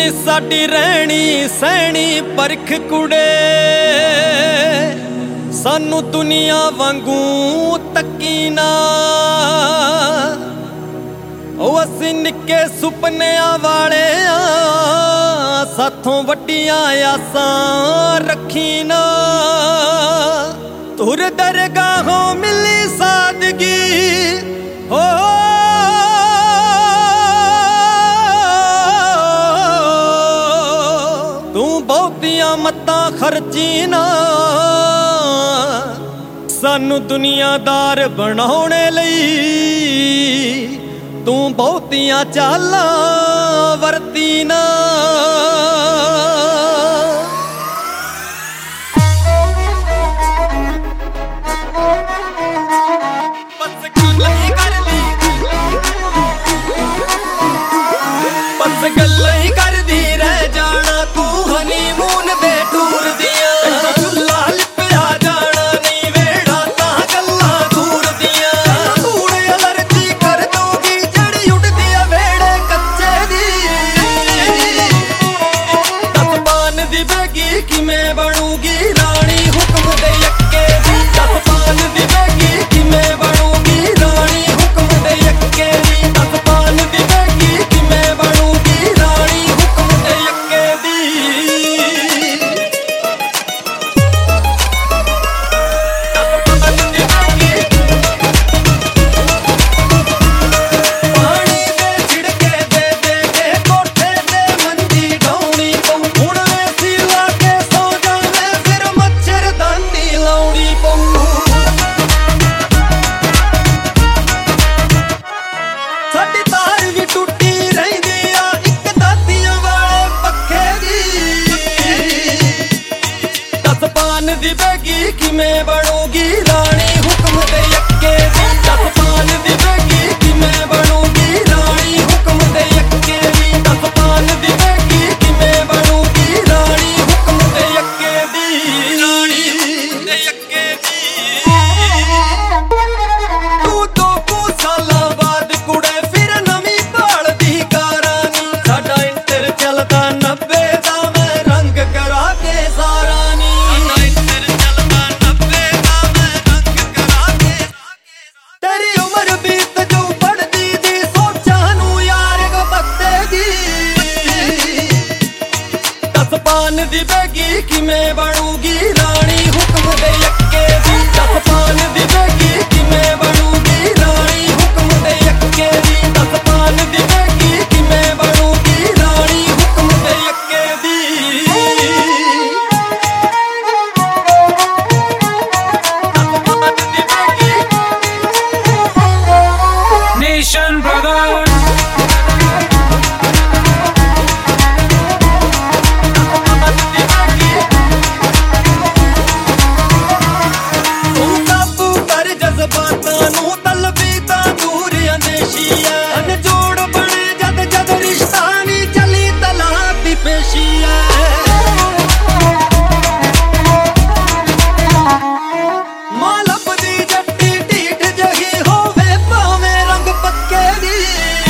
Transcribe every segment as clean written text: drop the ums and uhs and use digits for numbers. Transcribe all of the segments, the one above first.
ਨੀ ਸਾਡੀ ਰਹਿਣੀ ਸਹਿਣੀ ਪਰਖ ਕੁੜੇ, ਸਾਨੂੰ ਦੁਨੀਆ ਵਾਂਗੂ ਤੱਕੀ ਨਾ। ਉਹ ਅਸੀਂ ਨਿੱਕੇ ਸੁਪਨਿਆਂ ਵਾਲੇ ਆ, ਸਾਥੋਂ ਵੱਡੀਆਂ ਆਸਾਂ ਰੱਖੀ ਨਾ। ਤੁਰ ਦਰਗਾਹੋਂ ਮਿਲੀ ਸਾਦਗੀ ਹੋ, ਤੂੰ ਬਹੁਤੀਆਂ ਮੱਤਾਂ ਖਰਚੀ ਨਾ। ਸਾਨੂੰ ਦੁਨੀਆਦਾਰ ਬਣਾਉਣੇ ਲਈ ਤੂੰ ਬਹੁਤੀਆਂ ਚਾਲਾਂ ਵਰਤੀ ਨਾ। ਬਸ ਗੱਲਾਂ ਹੀ ਕਰਦੀ ਰਹਿ ਜਾਣਾ ਤੂੰ ਹਨੀਮੂਨ ਦੇ ਟੂਰ ਦੀਆਂ। ਝੁੱਲਾ ਲਿਪਿਆ ਜਾਣਾ ਨਹੀਂ ਵੇੜਾ ਤਾਂ ਗੱਲਾਂ ਦੂਰ ਦੀਆਂ। ਧੂੜ ਅਲਰਜੀ ਕਰ ਦੂਗੀ ਜਿਹੜੀ ਉੱਡਦੀ ਆ ਵੇੜੇ ਕੱਚੇ ਦੀ। ਦਸ ਪਾਨ ਦੀ ਬੈਗੀ ਕਿਵੇਂ ਬਣੂਗੀ ਰਾਣੀ ਹੁਕਮ ਦੇ ਯੱਕੇ ਦੀ। ਦਸ ਪਾਨ ਦੀ ਬੈਗੀ ਕਿਵੇਂ ਬਣੂਗੀ ਰਾਣੀ ਹੁਕਮ ਦੇ ਯੱਕੇ ਦੀ। ਦਸ ਪਾਨ ਦੀ ਬੈਗੀ ਕਿਵੇਂ ਬਣੂਗੀ ਰਾਣੀ ਹੁਕਮ ਦੇ ਯੱਕੇ ਦੀ। ਪਾਣੀ ਦੇ ਛਿੜਕੇ ਦੇ ਦੇ ਕੇ ਕੋਠੇ ਤੇ ਮੰਜੀ ਢਾਉਣੀ ਪਊ। ਹੁਣ ਏਸੀ ਲਾ ਕੇ ਸੌ ਜਾਵੇਂ ਫਿਰ ਮੱਛਰਦਾਨੀ ਲਾਉਣੀ ਪਊ। ਸਾਡੀ ਤਾਰ ਵੀ ਟੁੱਟੀ ਰਹਿੰਦੀ ਆ ਇੱਕ ਦਾਤੀਆਂ ਵਾਲੇ ਪੱਖੇ ਦੀ। ਦਸ ਪਾਨ ਦੀ ਬੈਗੀ ਕਿਵੇਂ ਬਣੂਗੀ ਰਾਣੀ ਹੁਕਮ ਦੇ ਯੱਕੇ ਦੀ। ਦਸ ਪਾਨ ਦੀ ਬੈਗੀ ਕਿਵੇਂ ਬਣੂਗੀ ਰਾਣੀ ਹੁਕਮ ਦੇ ਯੱਕੇ ਦੀ। ਦਸ ਪਾਨ ਦੀ ਬੈਗੀ ਕਿਵੇਂ ਬਣੂਗੀ ਰਾਣੀ ਹੁਕਮ ਦੇ ਯੱਕੇ ਦੀ। ਰਾਣੀ ਹੁਕਮ ਦੇ ਯੱਕੇ ਦੀ। ਤੂੰ ਦੋ ਸਾਲਾਂ ਬਾਅਦ ਕੁੜੇ ਫਿਰ ਨਵੀਂ ਭਾਲਦੀ ਕਾਰਾਂ ਨੀ। ਸਾਡਾ ਇੰਟਰ ਚੱਲਦਾ 90 ਦਾ ਮੈਂ ਰੰਗ ਕਰਾ ਕੇ ਸਾਰਾ ਨੀ। ਸਾਡਾ ਇੰਟਰ ਚੱਲਦਾ 90 ਦਾ ਮੈਂ ਰੰਗ ਕਰਾ ਕੇ। ਤੇਰੀ ਉਮਰ ਬੀਤ ਜੋ ਪੜਦੀ ਦੀ ਸੋਚਾਂ ਨੂੰ ਯਾਰ ਗਬੱਤੇ ਦੀ। ਦਸ ਪਾਨ ਦੀ ਬੈਗੀ ਕਿਵੇਂ ਬਣੂਗੀ ਰਾਣੀ ਹੁਕਮ ਦੇ ਯੱਕੇ ਦੀ। ਦਸ ਪਾਨ ਦੀ ਬੈਗੀ ਕਿਵੇਂ ਬਣੂਗੀ ਰਾਣੀ ਹੁਕਮ ਦੇ ਯੱਕੇ ਦੀ। ਦਸ ਪਾਨ ਦੀ ਬੈਗੀ ਕਿਵੇਂ ਬਣੂਗੀ ਰਾਣੀ ਹੁਕਮ ਦੇ ਯੱਕੇ ਦੀ। ਦਸ ਪਾਨ ਦੀ ਬੈਗੀ Nation brother, ਤੂੰ ਕਾਬੂ ਕਰ ਜਜ਼ਬਾਤਾਂ ਨੂੰ ਤਲਬੀ ਤਾਂ ਦੂਰ ਅੰਦੇਸ਼ੀ ਐ। ਅਨਜੋੜ ਬਣੇ ਜਦ ਜਦ ਰਿਸ਼ਤਾ ਨੀ ਚਲੀ ਤਲਾਕ ਦੀ ਪੇਸ਼ੀ ਐ। ਮਾਂ ਲੱਭਦੀ ਜੱਟੀ ਢੀਠ ਜਹੀ ਹੋਵੇ ਭਾਵੇਂ ਰੰਗ ਪੱਕੇ ਦੀ।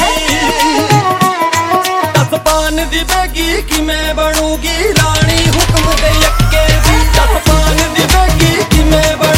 ਦਸ ਪਾਨ ਦੀ ਬੈਗੀ ਕਿਵੇਂ ਬਣੂਗੀ ਰਾਣੀ ਹੁਕਮ ਦੇ ਯੱਕੇ ਦੀ। ਦਸ ਪਾਨ ਦੀ ਬੈਗੀ ਕਿਵੇਂ